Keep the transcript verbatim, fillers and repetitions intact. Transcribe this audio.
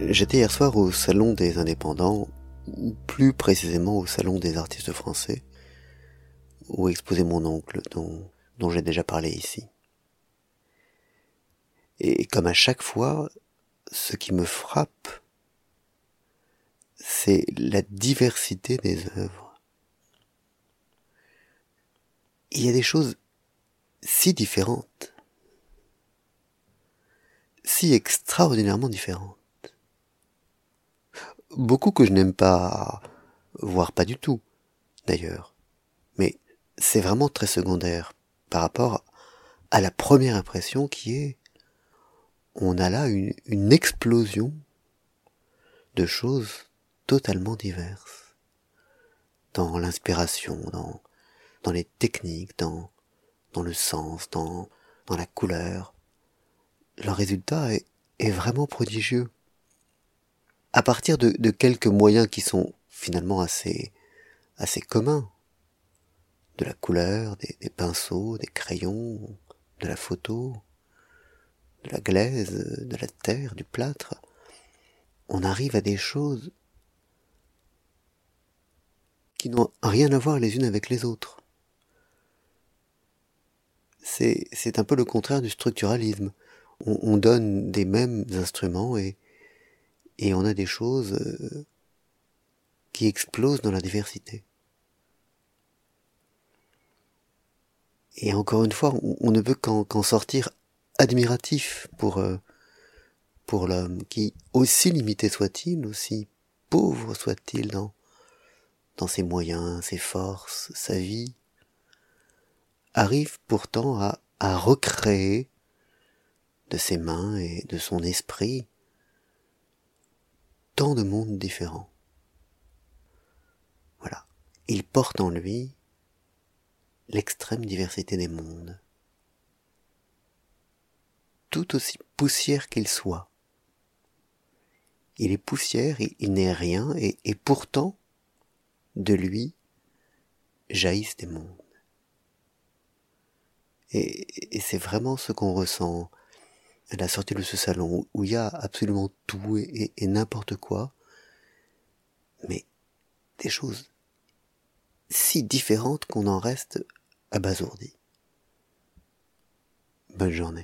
J'étais hier soir au Salon des Indépendants, ou plus précisément au Salon des Artistes Français, où exposait mon oncle, dont, dont j'ai déjà parlé ici. Et comme à chaque fois, ce qui me frappe, c'est la diversité des œuvres. Il y a des choses si différentes, si extraordinairement différentes. Beaucoup que je n'aime pas, voire pas du tout, d'ailleurs. Mais c'est vraiment très secondaire par rapport à la première impression qui est, on a là une, une explosion de choses totalement diverses. Dans l'inspiration, dans, dans les techniques, dans, dans le sens, dans, dans la couleur. Le résultat est, est vraiment prodigieux. À partir de, de quelques moyens qui sont finalement assez, assez communs. De la couleur, des, des pinceaux, des crayons, de la photo, de la glaise, de la terre, du plâtre. On arrive à des choses qui n'ont rien à voir les unes avec les autres. C'est, c'est un peu le contraire du structuralisme. On, on donne des mêmes instruments et, et on a des choses euh, qui explosent dans la diversité. Et encore une fois, on, on ne peut qu'en, qu'en sortir admiratif pour, euh, pour l'homme, qui, aussi limité soit-il, aussi pauvre soit-il dans, dans ses moyens, ses forces, sa vie, arrive pourtant à, à recréer de ses mains et de son esprit tant de mondes différents. Voilà. Il porte en lui l'extrême diversité des mondes. Tout aussi poussière qu'il soit. Il est poussière, il, il n'est rien, et, et pourtant, de lui, jaillissent des mondes. Et, et c'est vraiment ce qu'on ressent à la sortie de ce salon, où il y a absolument tout et, et, et n'importe quoi, mais des choses si différentes qu'on en reste abasourdi. Bonne journée.